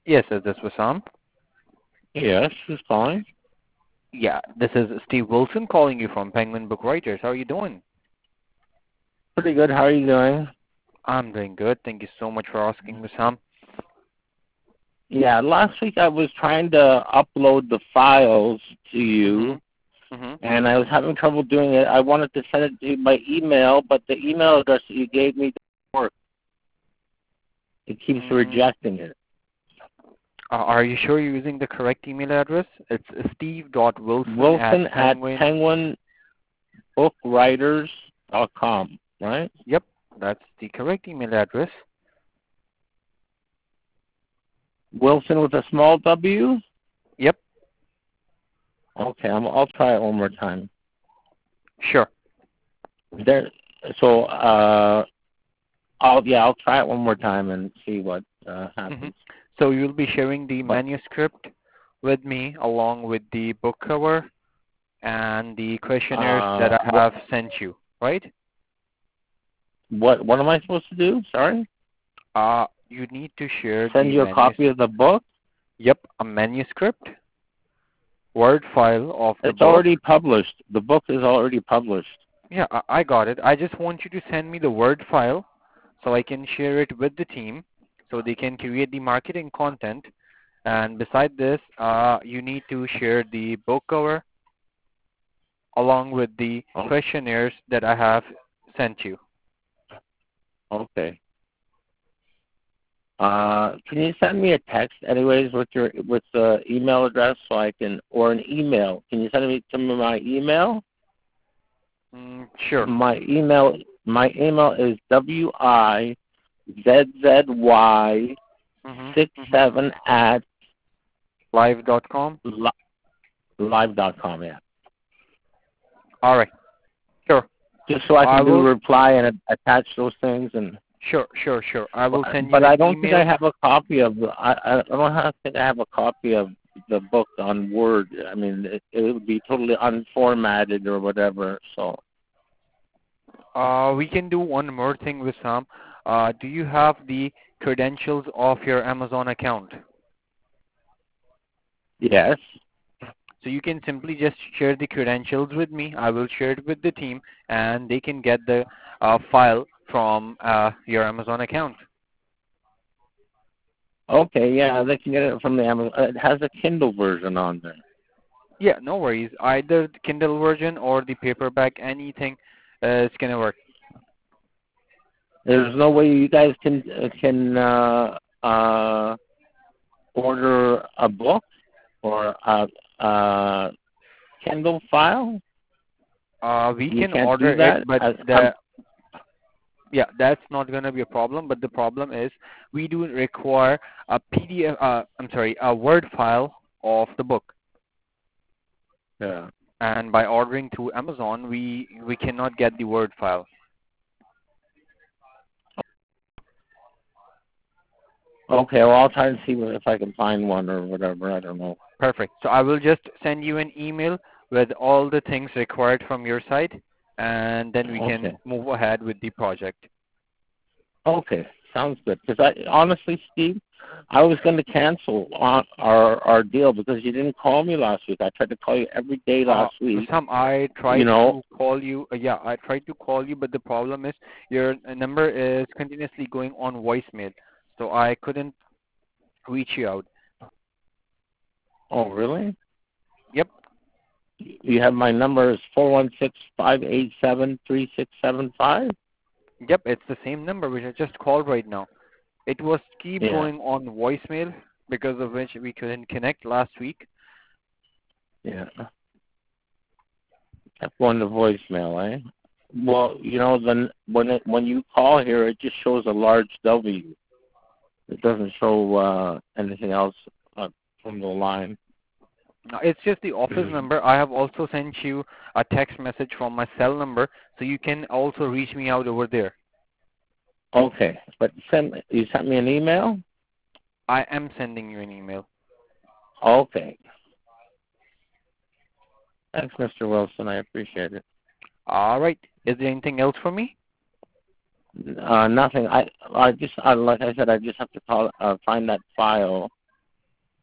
Yes, is this Wissam? Yes, who's calling? Yeah, this is Steve Wilson calling you from Penguin Book Writers. How are you doing? Pretty good. How are you doing? I'm doing good. Thank you so much for asking, Wissam. Yeah, last week I was trying to upload the files to you, Mm-hmm. Mm-hmm. and I was having trouble doing it. I wanted to send it to you by email, but the email address that you gave me doesn't work. It keeps Mm, rejecting it. are you sure you're using the correct email address? It's steve.wilson at Wilson at penguin. penguinbookwriters.com, right? Yep, that's the correct email address. Wilson with a small W? Yep, Okay, I'll try it one more time. sure. There. So, I'll try it one more time and see what Mm-hmm. happens. So you'll be sharing the But manuscript with me along with the book cover and the questionnaires that I what have sent you, right? what am I supposed to do? Sorry, You need to share send the you a copy of the book. Yep, a manuscript, Word file of the It's book. already published. The book is already published. Yeah, I got it. I just want you to send me the Word file so I can share it with the team so they can create the marketing content. And beside this, you need to share the book cover along with the Oh, questionnaires that I have sent you. okay. Can you send me a text, anyways, with the email address so I can, or an email? Can you send me to my email? Sure. My email is wizzzy67 at Live.com. live.com. Yeah. All right. Sure. Just so I I can do a will. reply and attach those things. And Sure. I will send you but an I don't think I email. have a copy of the. think I have a copy of the book on Word. I mean, it would be totally unformatted or whatever. So We can do one more thing with Sam. Do you have the credentials of your Amazon account? yes. So you can simply just share the credentials with me. I will share it with the team, and they can get the file from your Amazon account. Okay. Yeah, they can get it from the Amazon. It has a Kindle version on there. Yeah, no worries. Either the Kindle version or the paperback, anything is gonna work. There's no way you guys can order a book or a Kindle file. We You can can't order do it, that. but that's not gonna be a problem. But the problem is we do require a PDF. I'm sorry, a Word file of the book. Yeah. And by ordering through Amazon, we cannot get the Word file. Okay. Well, I'll try and see if I can find one or whatever. I don't know. Perfect. So I will just send you an email with all the things required from your side, and then we can Okay. move ahead with the project. Okay. Sounds good. Because honestly, Steve, I was going to cancel on our deal because you didn't call me last week. I tried to call you every day last week. Some I You tried know. to call you. Yeah, I tried to call you, but the problem is your number is continuously going on voicemail, so I couldn't reach you out. Oh, really? Yep. You have my number is 416-587-3675. Yep, it's the same number which I just called right now. It was keep Yeah. going on voicemail because of which we couldn't connect last week. Yeah. Kept going to voicemail, eh? Well, then when you call here, it just shows a large W. It doesn't show anything else from the line. It's just the office number. I have also sent you a text message from my cell number, so you can also reach me out over there. Okay, but you sent me an email? I am sending you an email. Okay. Thanks, Mr. Wilson. I appreciate it. All right. Is there anything else for me? Nothing. Like I said, I just have to find that file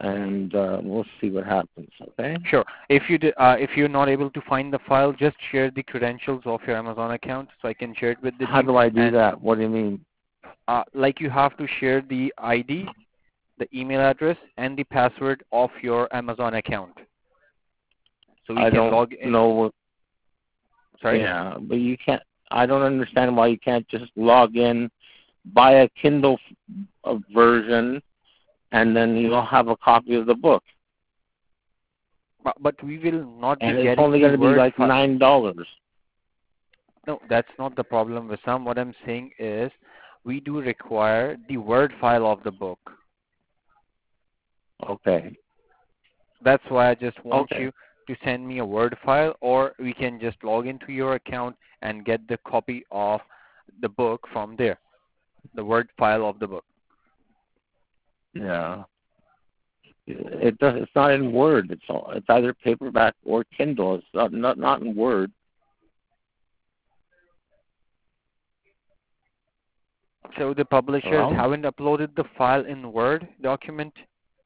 and we'll see what happens. Okay. Sure. If you're not able to find the file, just share the credentials of your Amazon account so I can share it with the How team. do I do And that? What do you mean? like you have to share the ID, the email address, and the password of your Amazon account so we I can don't log in. know what. Sorry. Yeah, but you can't. I don't understand why you can't just log in, buy a Kindle version, and then you'll have a copy of the book. But we will not be And it's getting only the going to be Word like file. $9. No, that's not the problem, Wissam. What I'm saying is we do require the Word file of the book. Okay. That's why I just want Okay. you to send me a Word file, or we can just log into your account and get the copy of the book from there, the Word file of the book. Yeah. It does. It's not in Word. It's either paperback or Kindle. It's not in Word. So the publishers Hello? haven't uploaded the file in Word document?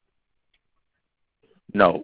No.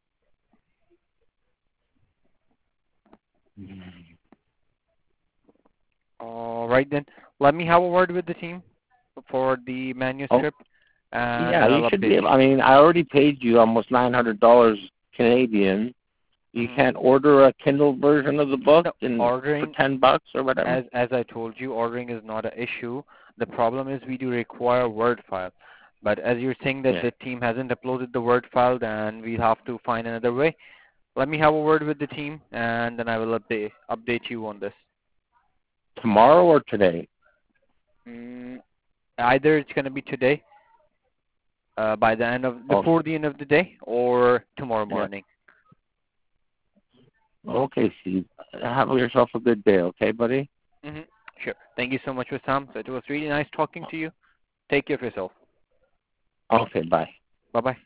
All right then. Let me have a word with the team for the Oh, manuscript, and yeah. then You I'll should be update able. you. I mean, I already paid you almost $900 Canadian. You Mhm. can't order a Kindle version of the book No, for ordering, $10 or whatever. as I told you, ordering is not an issue. The problem is we do require Word file. But as you're saying that Yeah. the team hasn't uploaded the Word file, then we'll have to find another way. Let me have a word with the team, and then I will update you on this. Tomorrow or today? Mm, either it's going to be today, by the end of Okay. before the end of the day, or tomorrow Yeah. morning. Okay, Steve. Have yourself a good day, okay, buddy? Hmm. Sure. Thank you so much, Wissam. So it was really nice talking to you. Take care of yourself. Okay, bye. Bye bye.